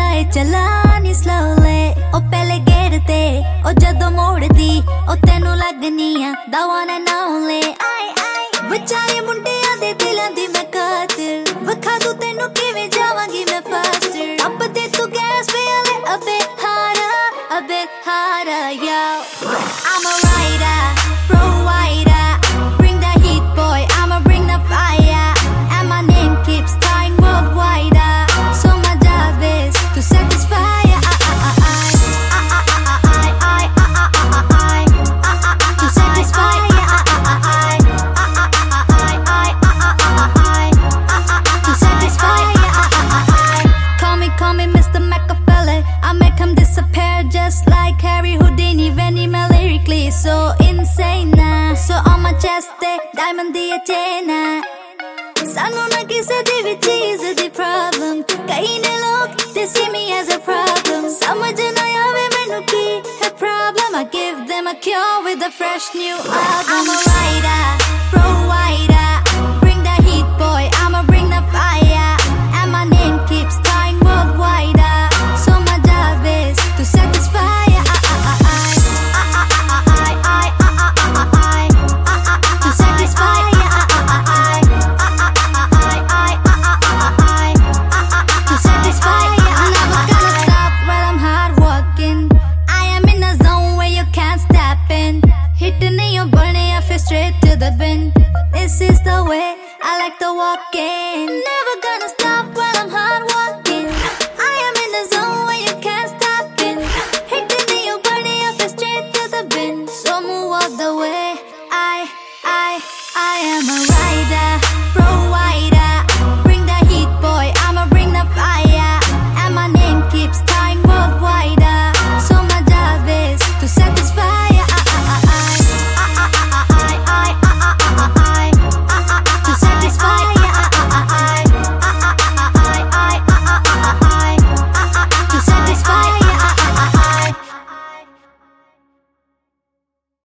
लगाए चलानी slowly ओ पहले गेट ते ओ जदों मोड़दी ओ तेनू लगनी आ the one and only विचारे मुंडियां दे दिलां दी मैं कातिल वखा दूं तेनू किवें जावांगी मैं faster अब दे तू गैस पे आले a bit harder yo I'm a rider provider bring the heat boy I'ma bring the fire and my name keeps dying worldwide so my job is to satisfy to satisfy to satisfy call me Mr. Machiavelli I make him disappear just like Harry Houdini when he me lyrically so insane so on my chest they diamond the chain सानू ना किसे दी भी चीज दी problem कई ने लोग they see me as a problem समझ ना आवे मैनू की है problem I give them a cure with a fresh new album I'm a rider provider bring the heat boy I'ma bring the fire and my name keeps dying worldwide so my job is to satisfy to satisfy to satisfy I'm never gonna stop while I'm hard working I am in a zone where you can't step in hitting your burning I feel straight to the bin this is the way I like to walk in never gonna stop while I'm hard working I am in a zone where you can't stop in hitting your burning I feel straight to the bin so move out the way I am a rider